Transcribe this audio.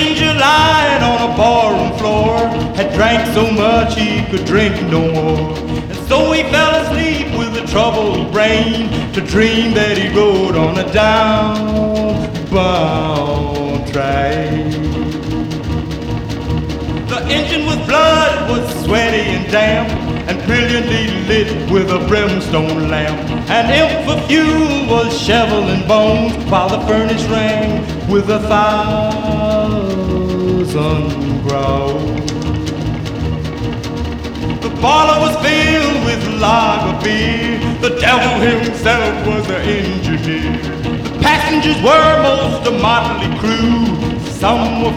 stranger lying on a barroom floor had drank so much he could drink no more. And so he fell asleep with a troubled brain to dream that he rode on a downbound train. The engine with blood was sweaty and damp and brilliantly lit with a brimstone lamp. And imp for fuel was shoveling bones while the furnace rang with 1,000 groans. The parlor was filled with lager beer. The devil himself was the engineer. The passengers were most a motley crew. Some were